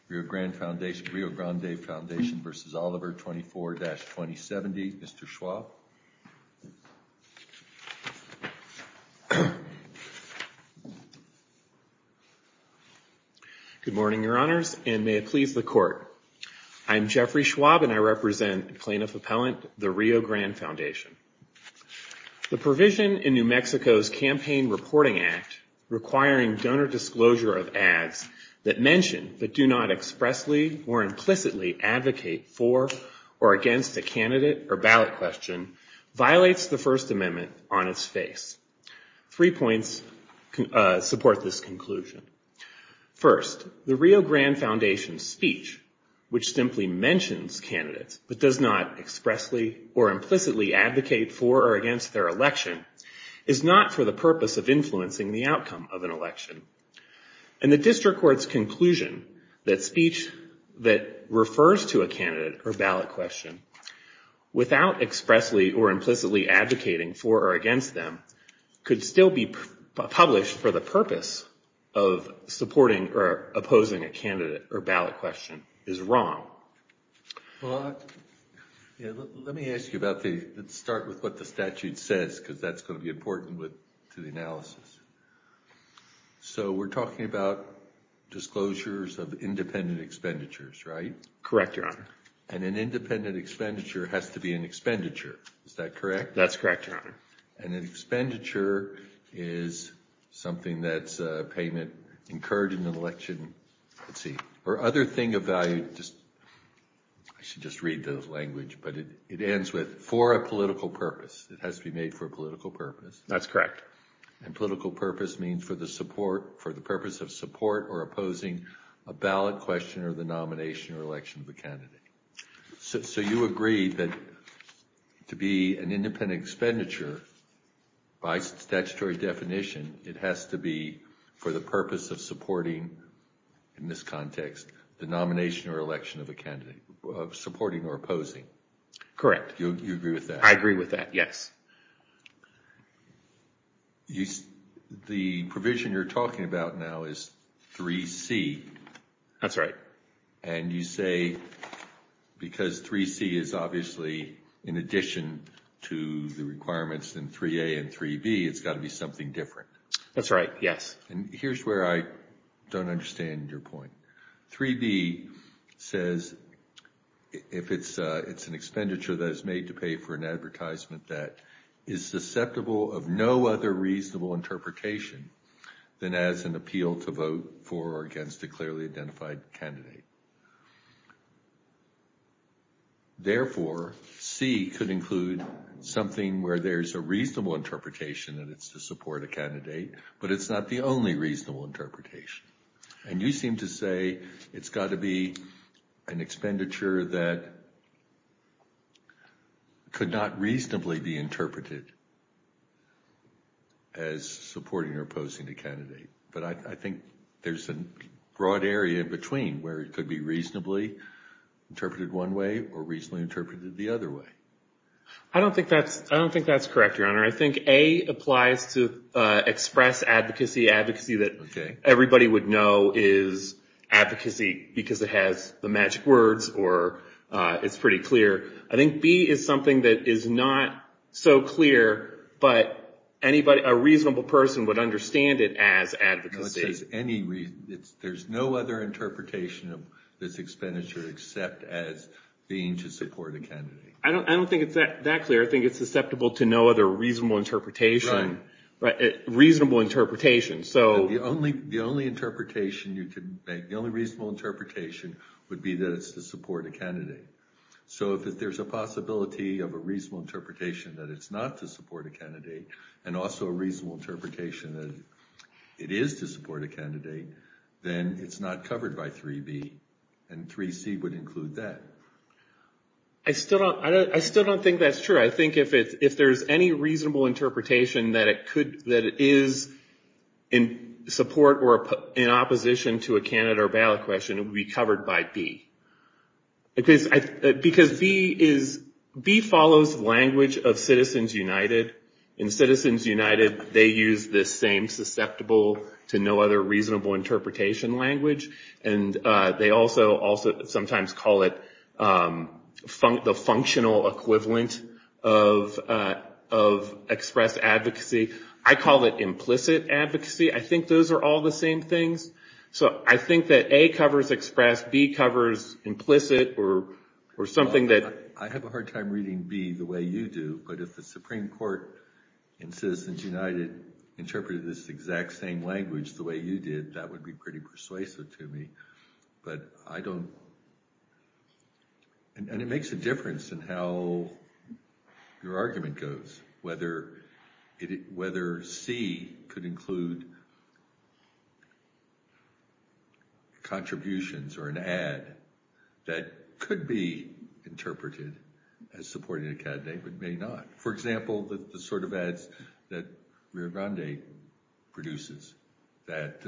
Rio Grande Foundation versus Oliver, 24-2070. Mr. Schwab. Good morning, Your Honors, and may it please the Court. I'm Jeffrey Schwab, and I represent plaintiff appellant, the Rio Grande Foundation. The provision in New Mexico's Campaign Reporting Act requiring donor disclosure of ads that mention but do not expressly or implicitly advocate for or against a candidate or ballot question violates the First Amendment on its face. 3 points support this conclusion. First, the Rio Grande Foundation's speech, which simply mentions candidates but does not expressly or implicitly advocate for or against their election, is not for the purpose of influencing the outcome of an election. And the district court's conclusion that speech that refers to a candidate or ballot question without expressly or implicitly advocating for or against them could still be published for the purpose of supporting or opposing a candidate or ballot question is wrong. Well, let me ask you about let's start with what the statute says, because that's going to be important to the analysis. So we're talking about disclosures of independent expenditures, right? Correct, Your Honor. And an independent expenditure has to be an expenditure. Is that correct? That's correct, Your Honor. And an expenditure is something that's a payment incurred in an election, or other thing of value. I should just read the language, but it ends with, for a political purpose. It has to be made for a political purpose. That's correct. And political purpose means for the purpose of support or opposing a ballot question or the nomination or election of a candidate. So you agree that to be an independent expenditure, by statutory definition, it has to be for the purpose of supporting, in this context, the nomination or election of a candidate, of supporting or opposing. Correct. You agree with that? I agree with that, yes. The provision you're talking about now is 3C. That's right. And you say, because 3C is obviously in addition to the requirements in 3A and 3B, it's got to be something different. That's right, yes. And here's where I don't understand your point. 3B says if it's an expenditure that is made to pay for an advertisement that is susceptible of no other reasonable interpretation than as an appeal to vote for or against a clearly identified candidate. Therefore, C could include something where there's a reasonable interpretation that it's to support a candidate, but it's not the only reasonable interpretation. And you seem to say it's got to be an expenditure that could not reasonably be interpreted as supporting or opposing a candidate. But I think there's a broad area in between where it could be reasonably interpreted one way or reasonably interpreted the other way. I don't think that's correct, Your Honor. I think A applies to express advocacy that everybody would know is advocacy because it has the magic words or it's pretty clear. I think B is something that is not so clear, but a reasonable person would understand it as advocacy. No, it says there's no other interpretation of this expenditure except as being to support a candidate. I don't think it's that clear. I think it's susceptible to no other reasonable interpretation. Right. Reasonable interpretation. So the only interpretation you could make, the only reasonable interpretation would be that it's to support a candidate. So if there's a possibility of a reasonable interpretation that it's not to support a candidate, and also a reasonable interpretation that it is to support a candidate, then it's not covered by 3B, and 3C would include that. I still don't think that's true. I think if there's any reasonable interpretation that it is in support or in opposition to a candidate or ballot question, it would be covered by B. Because B follows the language of Citizens United In Citizens United, they use this same susceptible to no other reasonable interpretation language, and they also sometimes call it the functional equivalent of express advocacy. I call it implicit advocacy. I think those are all the same things. So I think that A covers express, B covers implicit, or something that... I have a hard time reading B the way you do, but if the Supreme Court in Citizens United interpreted this exact same language the way you did, that would be pretty persuasive to me. But I don't... And it makes a difference in how your argument goes, whether C could include contributions or an ad that could be interpreted as supporting a candidate, but may not. For example, the sort of ads that Rio Grande produces that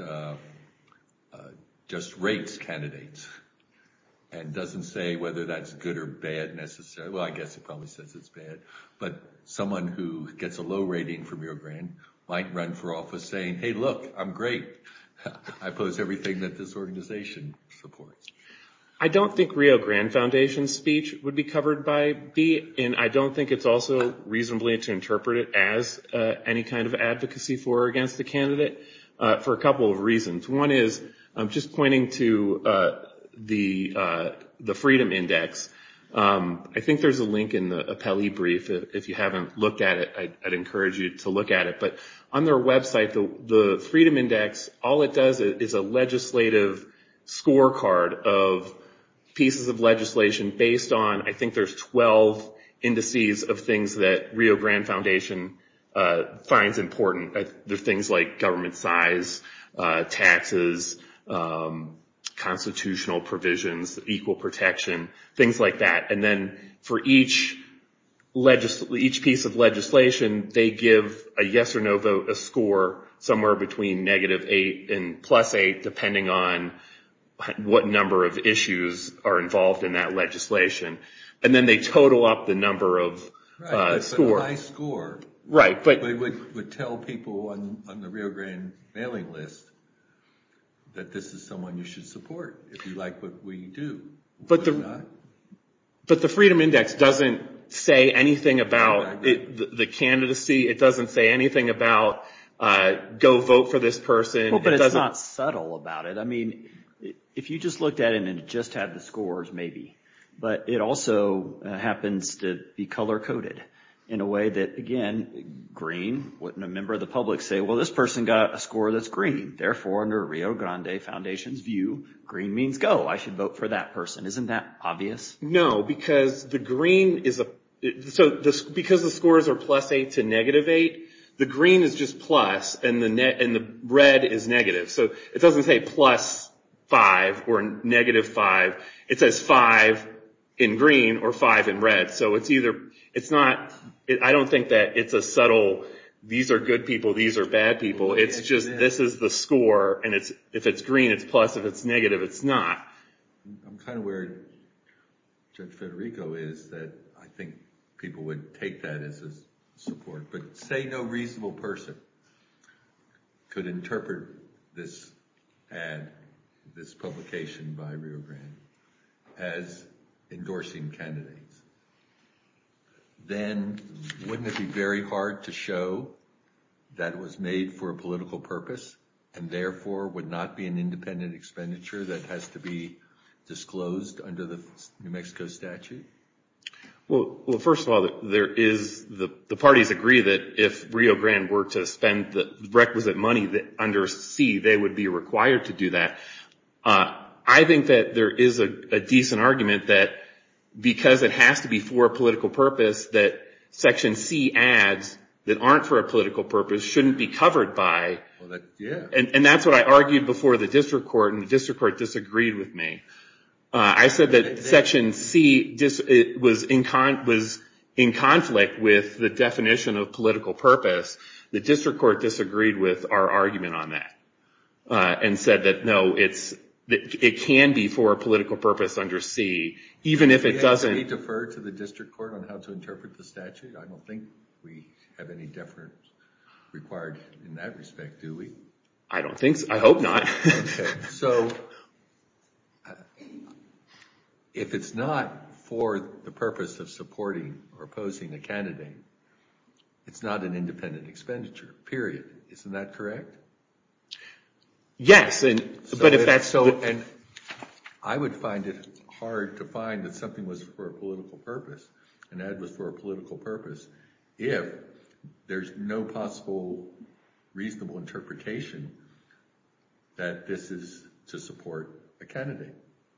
just rates candidates and doesn't say whether that's good or bad necessarily. Well, I guess it probably says it's bad. But someone who gets a low rating from Rio Grande might run for office saying, hey, look, I'm great. I oppose everything that this organization supports. I don't think Rio Grande Foundation's speech would be covered by B, and I don't think it's also reasonably to interpret it as any kind of advocacy for or against the candidate for a couple of reasons. One is just pointing to the Freedom Index. I think there's a link in the appellee brief. If you haven't looked at it, I'd encourage you to look at it. But on their website, the Freedom Index, all it does is a legislative scorecard of pieces of legislation based on, I think there's 12 indices of things that Rio Grande Foundation finds important. There's things like government size, taxes, constitutional provisions, equal protection, things like that. And then for each piece of legislation, they give a yes or no vote a score somewhere between -8 and +8, depending on what number of issues are involved in that legislation. And then they total up the number of score. But a high score right, but would tell people on the Rio Grande mailing list that this is someone you should support if you like what we do. But the Freedom Index doesn't say anything about the candidacy. It doesn't say anything about go vote for this person. Well, but it's not subtle about it. I mean, if you just looked at it and it just had the scores, maybe. But it also happens to be color-coded in a way that, again, green, wouldn't a member of the public say, well, this person got a score that's green. Therefore, under Rio Grande Foundation's view, green means go. I should vote for that person. Isn't that obvious? No, because the green is because the scores are +8 to -8, the green is just plus and the red is negative. So it doesn't say +5 or -5. It says 5 in green or 5 in red. So I don't think that it's a subtle, these are good people, these are bad people. Well, it's just, this is the score, and if it's green, it's plus. If it's negative, it's not. I'm kind of where Judge Federico is, that I think people would take that as a support. But say no reasonable person could interpret this ad, this publication by Rio Grande, as endorsing candidates. Then wouldn't it be very hard to show that it was made for a political purpose and therefore would not be an independent expenditure that has to be disclosed under the New Mexico statute? Well, first of all, there is the parties agree that if Rio Grande were to spend the requisite money under C, they would be required to do that. I think that there is a decent argument that because it has to be for a political purpose, that Section C ads that aren't for a political purpose shouldn't be covered by. Well, yeah. And that's what I argued before the district court, and the district court disagreed with me. I said that Section C was in conflict with the definition of political purpose. The district court disagreed with our argument on that and said that no, it can be for a political purpose under C, even if it doesn't. Do we defer to the district court on how to interpret the statute? I don't think we have any deference required in that respect, do we? I don't think so. I hope not. Okay. So if it's not for the purpose of supporting or opposing a candidate, it's not an independent expenditure, period. Isn't that correct? Yes, but if that's so, and I would find it hard to find that something was for a political purpose, an ad was for a political purpose, if there's no possible reasonable interpretation that this is to support a candidate.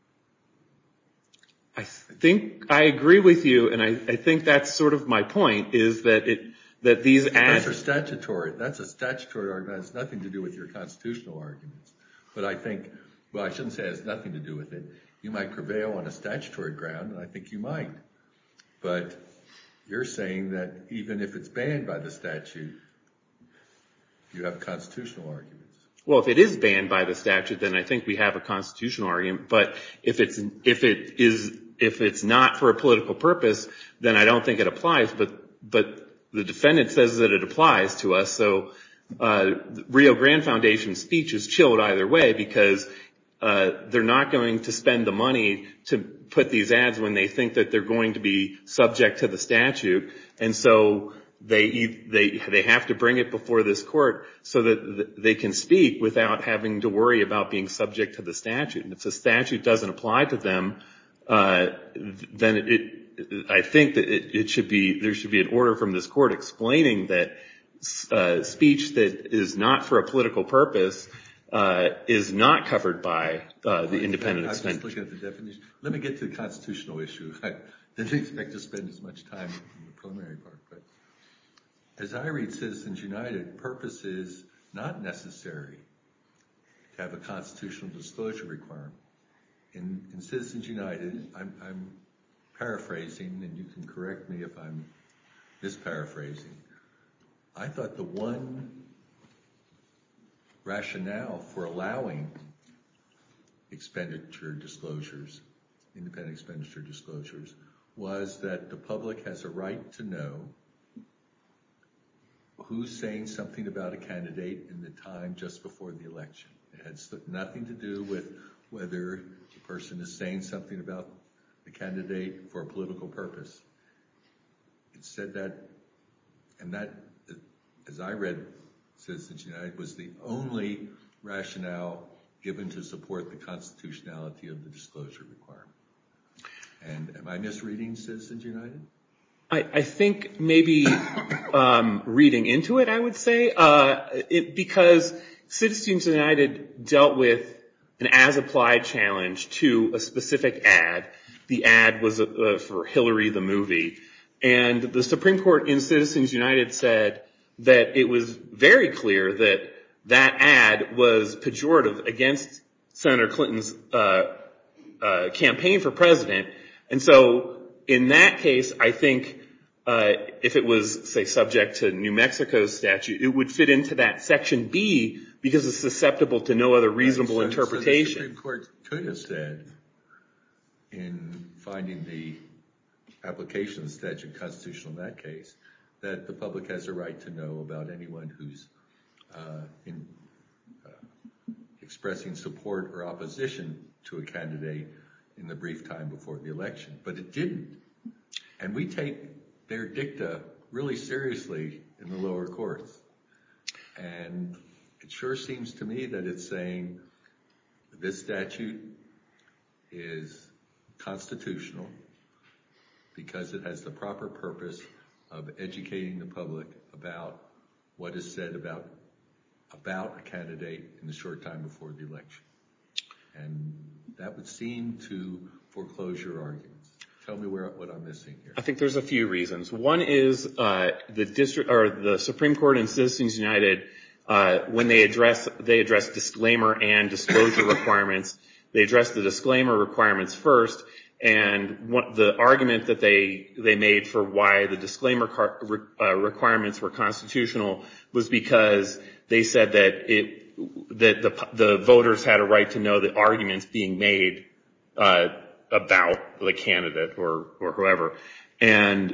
I think I agree with you, and I think that's sort of my point, is that these ads... That's a statutory argument. It has nothing to do with your constitutional arguments. But I think, well, I shouldn't say it has nothing to do with it. You might prevail on a statutory ground, and I think you might. But you're saying that even if it's banned by the statute, you have constitutional arguments. Well, if it is banned by the statute, then I think we have a constitutional argument. But if it's not for a political purpose, then I don't think it applies. But the defendant says that it applies to us. So Rio Grande Foundation's speech is chilled either way, because they're not going to spend the money to put these ads when they think that they're going to be subject to the statute. And so they have to bring it before this court so that they can speak without having to worry about being subject to the statute. And if the statute doesn't apply to them, then I think that there should be an order from this court explaining that speech that is not for a political purpose is not covered by the independent expenditure. I'm just looking at the definition. Let me get to the constitutional issue. I didn't expect to spend as much time in the preliminary part. But as I read Citizens United, purpose is not necessary to have a constitutional disclosure requirement. In Citizens United, I'm paraphrasing, and you can correct me if I'm misparaphrasing. I thought the one rationale for allowing expenditure disclosures, independent expenditure disclosures, was that the public has a right to know who's saying something about a candidate in the time just before the election. It had nothing to do with whether the person is saying something about the candidate for a political purpose. It said that, and that, as I read Citizens United, was the only rationale given to support the constitutionality of the disclosure requirement. And am I misreading Citizens United? I think maybe reading into it, I would say, because Citizens United dealt with an as-applied challenge to a specific ad. The ad was for Hillary the movie. And the Supreme Court in Citizens United said that it was very clear that that ad was pejorative against Senator Clinton's campaign for president. And so in that case, I think if it was, say, subject to New Mexico's statute, it would fit into that Section B because it's susceptible to no other reasonable interpretation. So the Supreme Court could have said, in finding the application of the statute constitutional in that case, that the public has a right to know about anyone who's expressing support or opposition to a candidate in the brief time before the election. But it didn't. And we take their dicta really seriously in the lower courts. And it sure seems to me that it's saying this statute is constitutional because it has the proper purpose of educating the public about what is said about a candidate in the short time before the election. And that would seem to foreclose your arguments. Tell me what I'm missing here. I think there's a few reasons. One is the Supreme Court in Citizens United, when they address disclaimer and disclosure requirements, they address the disclaimer requirements first. And the argument that they made for why the disclaimer requirements were constitutional was because they said that the voters had a right to know the arguments being made about the candidate or whoever. And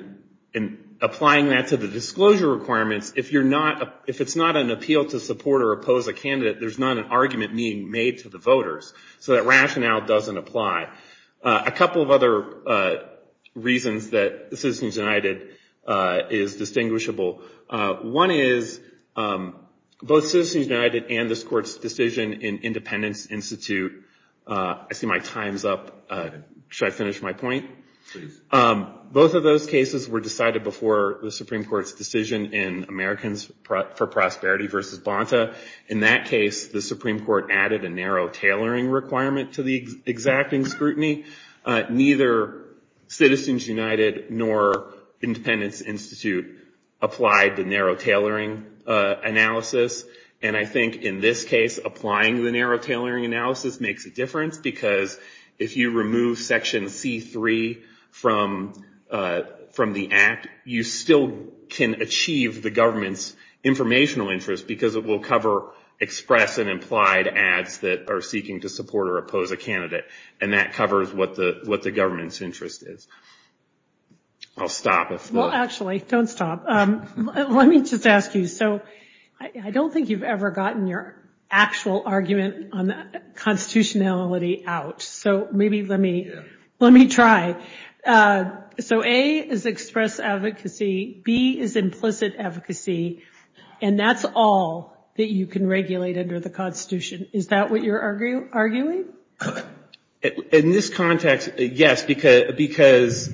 applying that to the disclosure requirements, if it's not an appeal to support or oppose a candidate, there's not an argument being made to the voters. So that rationale doesn't apply. A couple of other reasons that Citizens United is distinguishable. One is both Citizens United and this court's decision in Independence Institute. I see my time's up. Should I finish my point? Please. Both of those cases were decided before the Supreme Court's decision in Americans for Prosperity versus Bonta. In that case, the Supreme Court added a narrow tailoring requirement to the exacting scrutiny. Neither Citizens United nor Independence Institute applied the narrow tailoring analysis. And I think in this case, applying the narrow tailoring analysis makes a difference, because if you remove Section C3 from the Act, you still can achieve the government's informational interest, because it will cover express and implied ads that are seeking to support or oppose a candidate, and that covers what the government's interest is. I'll stop if Well, actually, don't stop. Let me just ask you, so I don't think you've ever gotten your actual argument on the constitutionality out. So maybe let me try. So A is express advocacy, B is implicit advocacy, and that's all that you can regulate under the Constitution. Is that what you're arguing? In this context, yes, because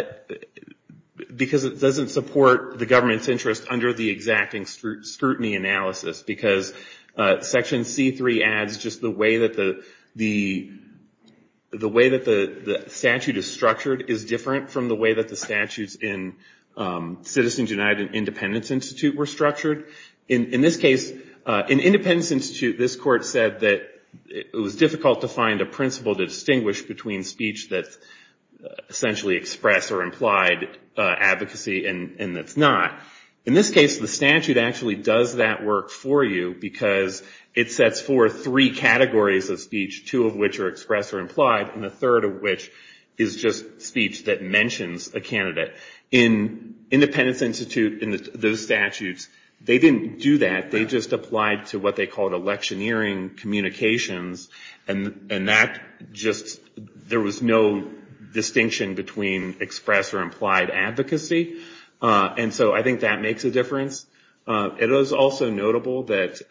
it doesn't support the government's interest under the exacting scrutiny analysis, because Section C3 adds just the way that the statute is structured is different from the way that the statutes in Citizens United and Independence Institute were structured. In this case, in Independence Institute, this court said that it was difficult to find a principle to distinguish between speech that's essentially express or implied advocacy and that's not. In this case, the statute actually does that work for you, because it sets forth 3 categories of speech, 2 of which are express or implied, and the third of which is just speech that mentions a candidate. In Independence Institute, in those statutes, they didn't do that. They just applied to what they called electioneering communications, and that just, there was no distinction between express or implied advocacy. And so I think that makes a difference. It is also notable that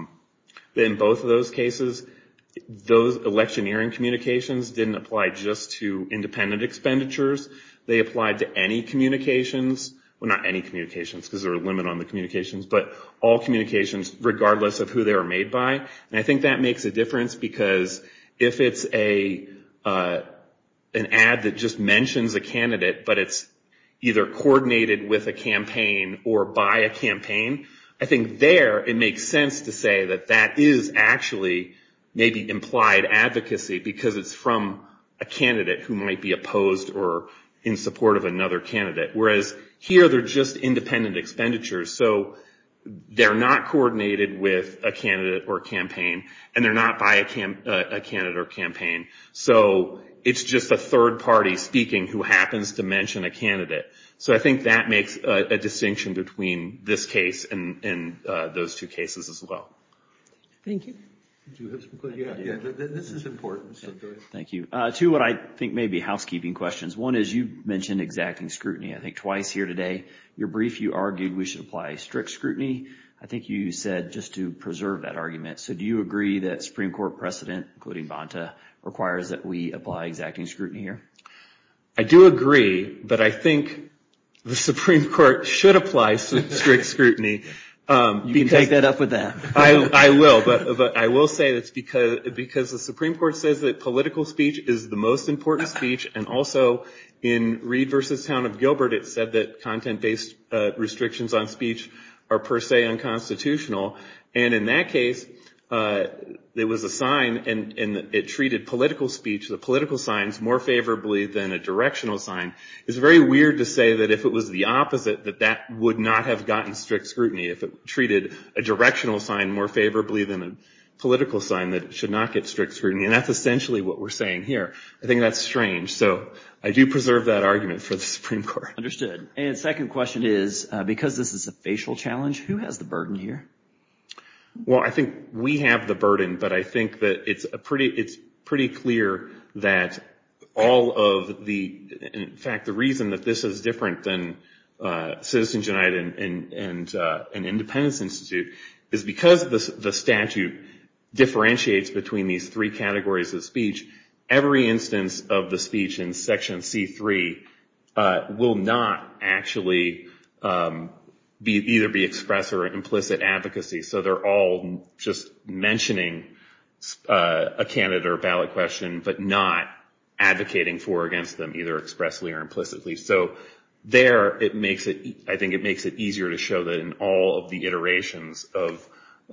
in both of those cases, those electioneering communications didn't apply just to independent expenditures. They applied to any communications. Well, not any communications, because there's a limit on the communications, but all communications, regardless of who they were made by. And I think that makes a difference, because if it's an ad that just mentions a candidate, but it's either coordinated with a campaign or by a campaign, I think there it makes sense to say that that is actually maybe implied advocacy, because it's from a candidate who might be opposed or in support of another candidate. Whereas here they're just independent expenditures, so they're not coordinated with a candidate or campaign, and they're not by a candidate or campaign. So it's just a third party speaking who happens to mention a candidate. So I think that makes a distinction between this case and those 2 cases as well. Thank you. Do you have some questions? Yeah, this is important. So go ahead. Thank you. 2 what I think may be housekeeping questions. One is, you mentioned exacting scrutiny, I think twice here today. Your brief, you argued we should apply strict scrutiny. I think you said just to preserve that argument. So do you agree that Supreme Court precedent, including Bonta, requires that we apply exacting scrutiny here? I do agree, but I think the Supreme Court should apply strict scrutiny. You can take that up with them. I will, but I will say it's because the Supreme Court says that political speech is the most important speech, and also in Reed versus Town of Gilbert, it said that content-based restrictions on speech are per se unconstitutional. And in that case, there was a sign, and it treated political speech, the political signs, more favorably than a directional sign. It's very weird to say that if it was the opposite, that would not have gotten strict scrutiny. If it treated a directional sign more favorably than a political sign that should not get strict scrutiny, and that's essentially what we're saying here. I think that's strange, so I do preserve that argument for the Supreme Court. Understood. And second question is, because this is a facial challenge, who has the burden here? Well, I think we have the burden, but I think that it's pretty clear that all of in fact, the reason that this is different than Citizens United and Independence Institute is because the statute differentiates between these three categories of speech. Every instance of the speech in Section C3 will not actually either be express or implicit advocacy. So they're all just mentioning a candidate or ballot question, but not advocating for or against them, either expressly or implicitly. So there, I think it makes it easier to show that in all of the iterations of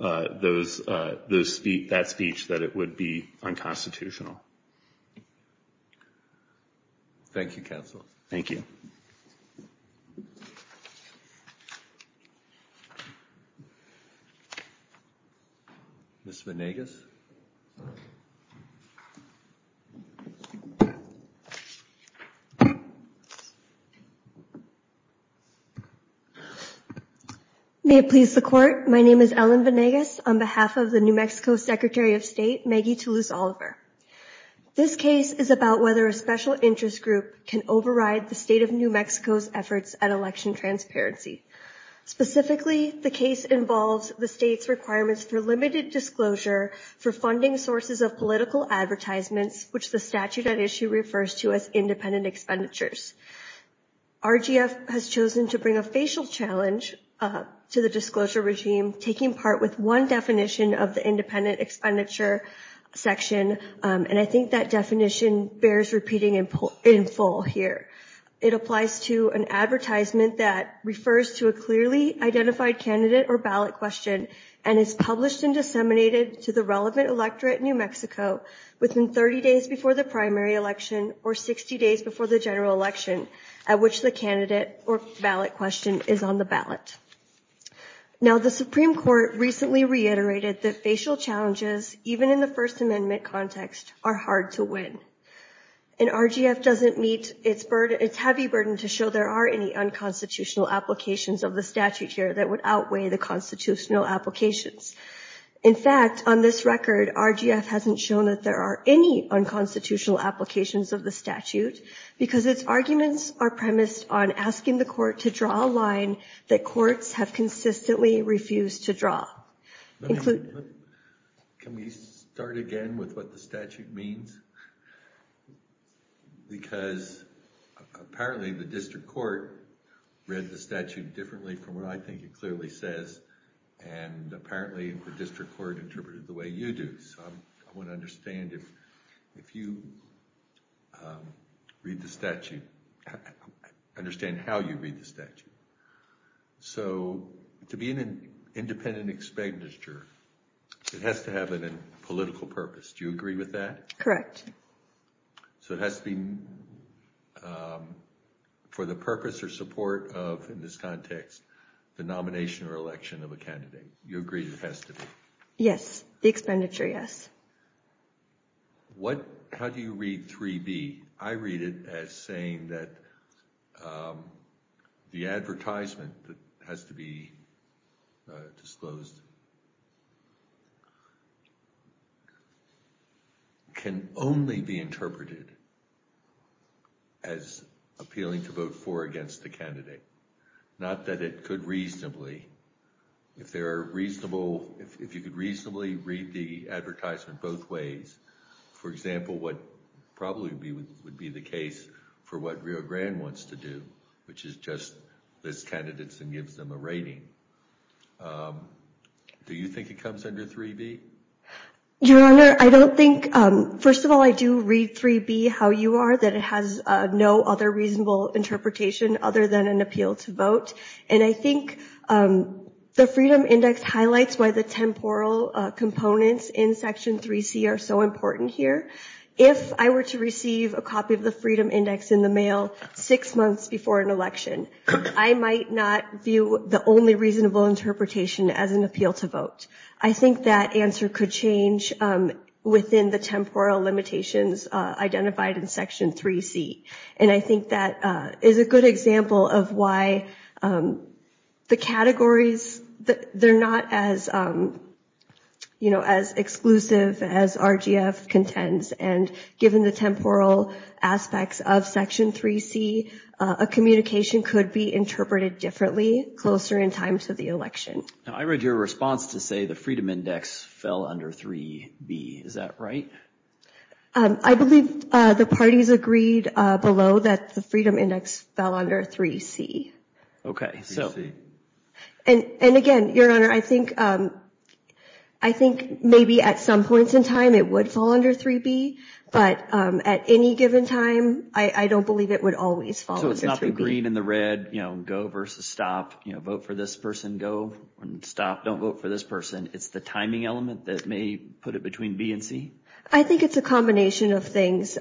that speech that it would be unconstitutional. Thank you, counsel. Thank you. Ms. Venegas? May it please the Court, my name is Ellen Venegas on behalf of the New Mexico Secretary of State, Maggie Toulouse-Oliver. This case is about whether a special interest group can override the state of New Mexico's efforts at election transparency. Specifically, the case involves the state's requirements for limited disclosure for funding sources of political advertisements, which the statute at issue refers to as independent expenditures. RGF has chosen to bring a facial challenge to the disclosure regime, taking part with one definition of the independent expenditure section, and I think that definition bears repeating in full here. It applies to an advertisement that refers to a clearly identified candidate or ballot question and is published and disseminated to the relevant electorate in New Mexico within 30 days before the primary election or 60 days before the general election at which the candidate or ballot question is on the ballot. Now, the Supreme Court recently reiterated that facial challenges, even in the First Amendment context, are hard to win. And RGF doesn't meet its heavy burden to show there are any unconstitutional applications of the statute here that would outweigh the constitutional applications. In fact, on this record, RGF hasn't shown that there are any unconstitutional applications of the statute because its arguments are premised on asking the court to draw a line that courts have consistently refused to draw. Can we start again with what the statute means? Because apparently the district court read the statute differently from what I think it clearly says, and apparently the district court interpreted the way you do. So I want to understand if you read the statute, understand how you read the statute. So to be an independent expenditure, it has to have a political purpose. Do you agree with that? Correct. So it has to be for the purpose or support of, in this context, the nomination or election of a candidate. You agree it has to be? Yes, the expenditure, yes. How do you read 3B? I read it as saying that the advertisement that has to be disclosed can only be interpreted as appealing to vote for or against the candidate. Not that it could reasonably, if you could reasonably read the advertisement both ways. For example, what probably would be the case for what Rio Grande wants to do, which is just list candidates and gives them a rating. Do you think it comes under 3B? Your Honor, I don't think, first of all, I do read 3B how you are, that it has no other reasonable interpretation other than an appeal to vote. And I think the Freedom Index highlights why the temporal components in Section 3C are so important here. if I were to receive a copy of the Freedom Index in the mail 6 months before an election, I might not view the only reasonable interpretation as an appeal to vote. I think that answer could change within the temporal limitations identified in Section 3C. And I think that is a good example of why the categories, they're not as, as exclusive as RGF contends. And given the temporal aspects of Section 3C, a communication could be interpreted differently closer in time to the election. Now, I read your response to say the Freedom Index fell under 3B. Is that right? I believe the parties agreed below that the Freedom Index fell under 3C. Okay, so. 3C. And again, Your Honor, I think maybe at some points in time it would fall under 3B, but at any given time, I don't believe it would always fall under 3B. So it's not the green and the red, go versus stop, vote for this person, go, and stop, don't vote for this person. It's the timing element that may put it between B and C? I think it's a combination of things.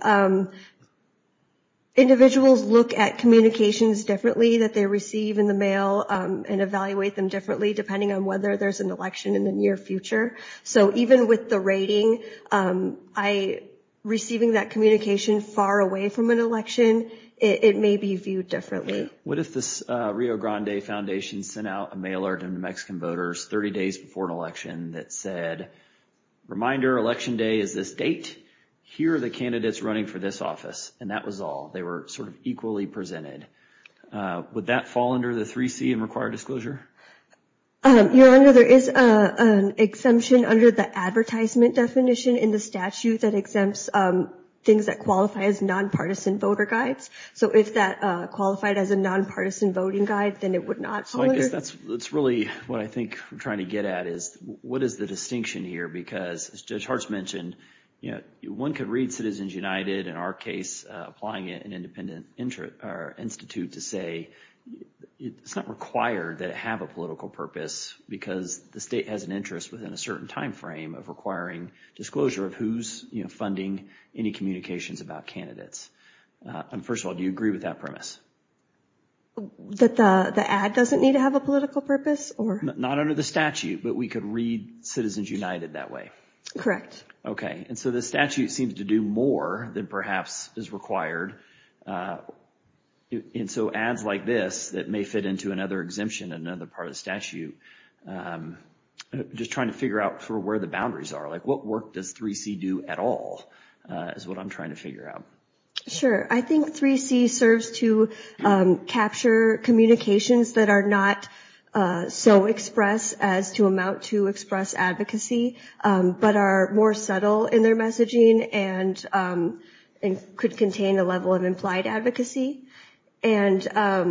Individuals look at communications differently that they receive in the mail and evaluate them differently depending on whether there's an election in the near future. So even with the rating, receiving that communication far away from an election, it may be viewed differently. What if this Rio Grande Foundation sent out a mailer to New Mexican voters 30 days before an election that said, reminder, election day is this date. Here are the candidates running for this office, and that was all. They were sort of equally presented. Would that fall under the 3C and require disclosure? Your Honor, there is an exemption under the advertisement definition in the statute that exempts things that qualify as nonpartisan voter guides. So if that qualified as a nonpartisan voting guide, then it would not fall under. So I guess that's really what I think we're trying to get at is what is the distinction here? Because as Judge Hartz mentioned, one could read Citizens United, in our case, applying it an independent institute to say it's not required that it have a political purpose because the state has an interest within a certain time frame of requiring disclosure of who's funding any communications about candidates. And first of all, do you agree with that premise? That the ad doesn't need to have a political purpose, or? Not under the statute, but we could read Citizens United that way. Correct. Okay, and so the statute seems to do more than perhaps is required. And so ads like this that may fit into another exemption, another part of the statute, just trying to figure out sort of where the boundaries are. Like what work does 3C do at all is what I'm trying to figure out. Sure. I think 3C serves to capture communications that are not so express as to amount to express advocacy, but are more subtle in their messaging and could contain a level of implied advocacy. And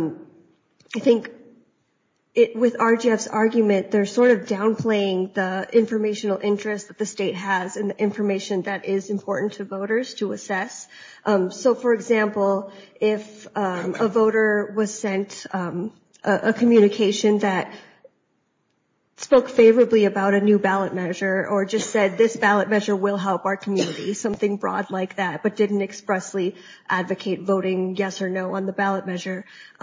I think with RGF's argument, they're sort of downplaying the informational interest that the state has in the information that is important to voters to assess. So, for example, if a voter was sent a communication that spoke favorably about a new ballot measure or just said this ballot measure will help our community, something broad like that, but didn't expressly advocate voting yes or no on the ballot measure,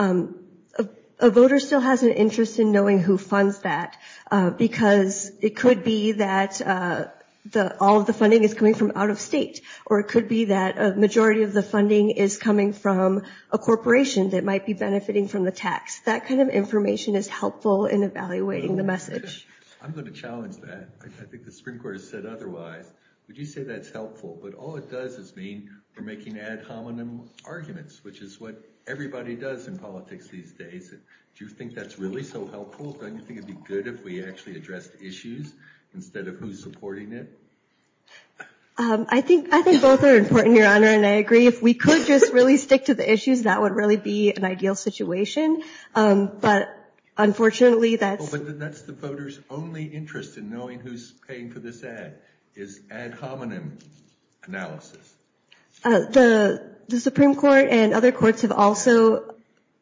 a voter still has an interest in knowing who funds that because it could be that all of the funding is coming from out of state, or it could be that a majority of the funding is coming from a corporation that might be benefiting from the tax. That kind of information is helpful in evaluating the message. I'm going to challenge that. I think the Supreme Court has said otherwise. Would you say that's helpful? But all it does is mean we're making ad hominem arguments, which is what everybody does in politics these days. Do you think that's really so helpful? Don't you think it'd be good if we actually addressed issues instead of who's supporting it? I think both are important, Your Honor, and I agree. If we could just really stick to the issues, that would really be an ideal situation. But unfortunately, that's... Well, but that's the voter's only interest in knowing who's paying for this ad, is ad hominem analysis. The Supreme Court and other courts have also...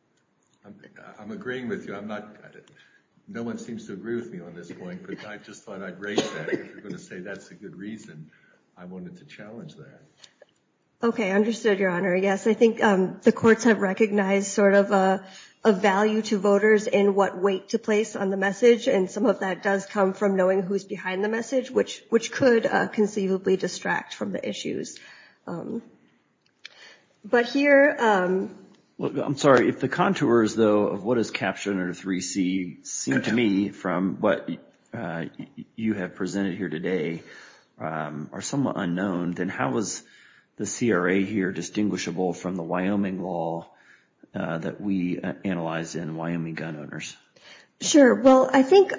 I'm agreeing with you. No one seems to agree with me on this point, but I just thought I'd raise that. If you're going to say that's a good reason, I wanted to challenge that. Okay, understood, Your Honor. Yes, I think the courts have recognized sort of a value to voters in what weight to place on the message, and some of that does come from knowing who's behind the message, which could conceivably distract from the issues. But here... Well, I'm sorry, if the contours, though, of what is captured under 3C seem to me from what you have presented here today are somewhat unknown, then how is the CRA here distinguishable from the Wyoming law that we analyzed in Wyoming gun owners? Sure. Well, I think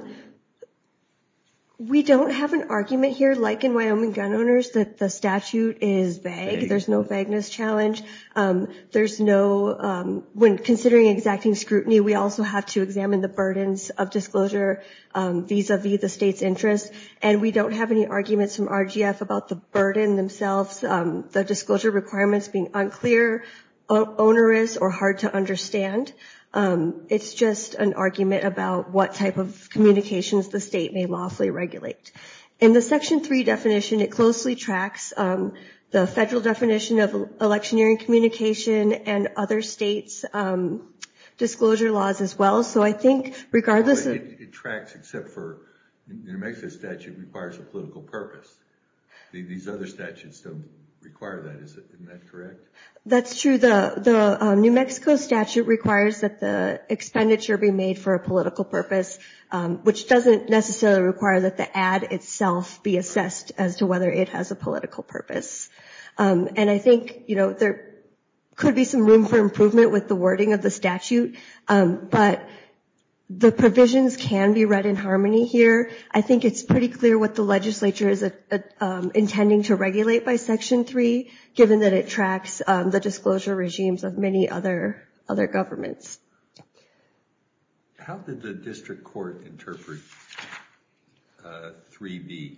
we don't have an argument here, like in Wyoming gun owners, that the statute is vague. There's no vagueness challenge. There's no, when considering exacting scrutiny, we also have to examine the burdens of disclosure vis-a-vis the state's interest. And we don't have any arguments from RGF about the burden themselves, the disclosure requirements being unclear, onerous, or hard to understand. It's just an argument about what type of communications the state may lawfully regulate. In the Section 3 definition, it closely tracks the federal definition of electioneering communication and other states' disclosure laws as well. So I think regardless of... It tracks except for, the New Mexico statute requires a political purpose. These other statutes don't require that, isn't that correct? That's true. The New Mexico statute requires that the expenditure be made for a political purpose, which doesn't necessarily require that the ad itself be assessed as to whether it has a political purpose. And I think, there could be some room for improvement with the wording of the statute, but the provisions can be read in harmony here. I think it's pretty clear what the legislature is intending to regulate by Section 3, given that it tracks the disclosure regimes of many other governments. How did the district court interpret 3B?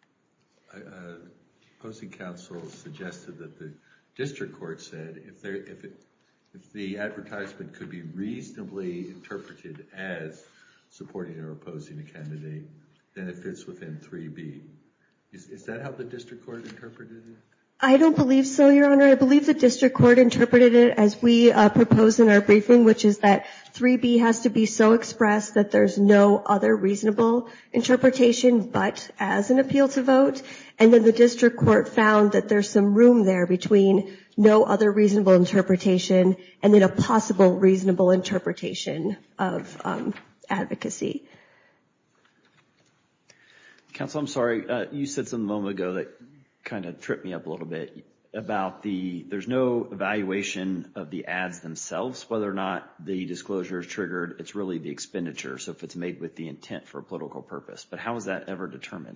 Opposing counsel suggested that the district court said if the advertisement could be reasonably interpreted as supporting or opposing a candidate, then it fits within 3B. Is that how the district court interpreted it? I don't believe so, Your Honor. I believe the district court interpreted it as we proposed in our briefing, which is that 3B has to be so expressed that there's no other reasonable interpretation but as an appeal to vote. And then the district court found that there's some room there between no other reasonable interpretation and then a possible reasonable interpretation of advocacy. Counsel, I'm sorry. You said something a moment ago that kind of tripped me up a little bit about there's no evaluation of the ads themselves, whether or not the disclosure is triggered. It's really the expenditure, so if it's made with the intent for a political purpose. But how is that ever determined?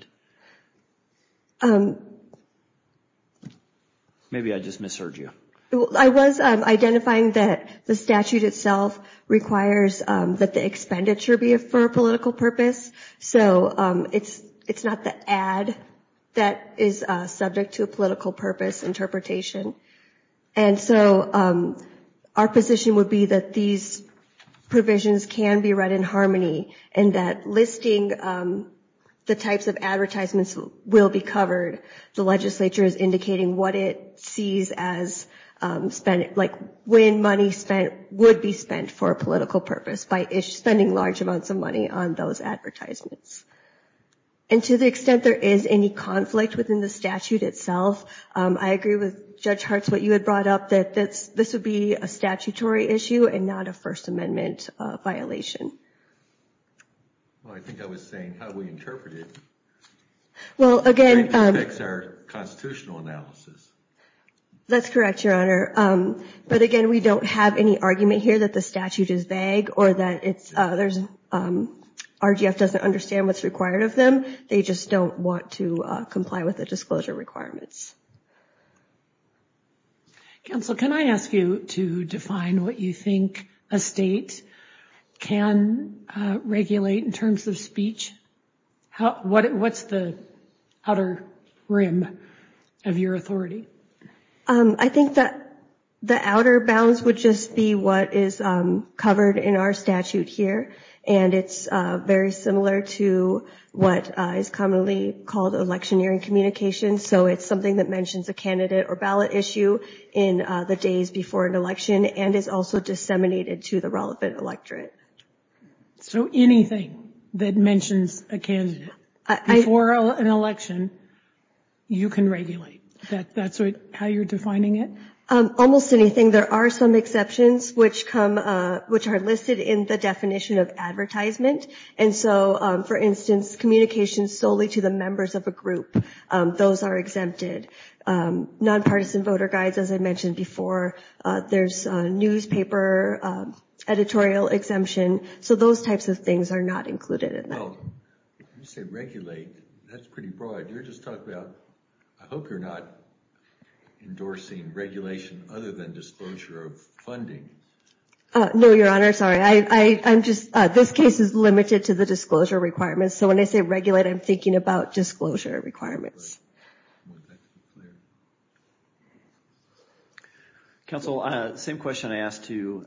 Maybe I just misheard you. I was identifying that the statute itself requires that the expenditure be for a political purpose. So it's not the ad that is subject to a political purpose interpretation. And so our position would be that these provisions can be read in harmony and that listing the types of advertisements will be covered. The legislature is indicating what it sees as spent, like when money spent would be spent for a political purpose by spending large amounts of money on those advertisements. And to the extent there is any conflict within the statute itself, I agree with Judge Hartz what you had brought up, that this would be a statutory issue and not a First Amendment violation. Well, I think I was saying how we interpret it. Well, again, it affects our constitutional analysis. That's correct, Your Honor. But again, we don't have any argument here that the statute is vague or that RGF doesn't understand what's required of them. They just don't want to comply with the disclosure requirements. Counsel, can I ask you to define what you think a state can regulate in terms of speech? What's the outer rim of your authority? I think that the outer bounds would just be what is covered in our statute here. and it's very similar to what is commonly called electioneering communications. So it's something that mentions a candidate or ballot issue in the days before an election and is also disseminated to the relevant electorate. So anything that mentions a candidate before an election, you can regulate. That's how you're defining it? Almost anything. There are some exceptions which are listed in the definition of advertisement. And so, for instance, communications solely to the members of a group, those are exempted. Nonpartisan voter guides, as I mentioned before, there's newspaper editorial exemption. So those types of things are not included in that. Well, when you say regulate, that's pretty broad. You're just talking about, I hope you're not endorsing regulation other than disclosure of funding. No, Your Honor, sorry. I'm just, this case is limited to the disclosure requirements. So when I say regulate, I'm thinking about disclosure requirements. Counsel, same question I asked to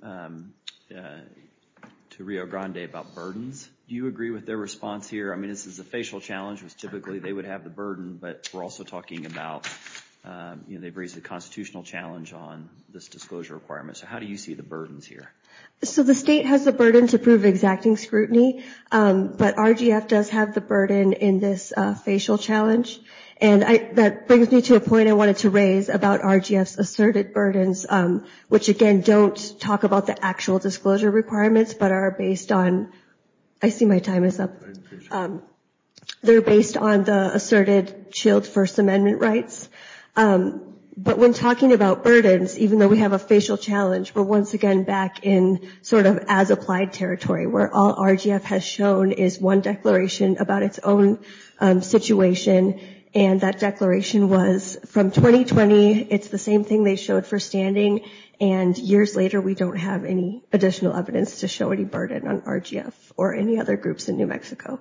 Rio Grande about burdens. Do you agree with their response here? I mean, this is a facial challenge, which typically they would have the burden, but we're also talking about, they've raised a constitutional challenge on this disclosure requirement. So how do you see the burdens here? So the state has the burden to prove exacting scrutiny, but RGF does have the burden in this facial challenge. And that brings me to a point I wanted to raise about RGF's asserted burdens, which again don't talk about the actual disclosure requirements, but are based on, I see my time is up. They're based on the asserted chilled First Amendment rights. But when talking about burdens, even though we have a facial challenge, we're once again back in sort of as applied territory where all RGF has shown is one declaration about its own situation. And that declaration was from 2020. It's the same thing they showed for standing. And years later, we don't have any additional evidence to show any burden on RGF or any other groups in New Mexico.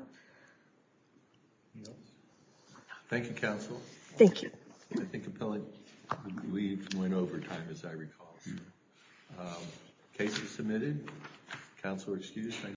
Thank you, counsel. Thank you. I think appellant, we went over time as I recall. Case is submitted. Counsel excused.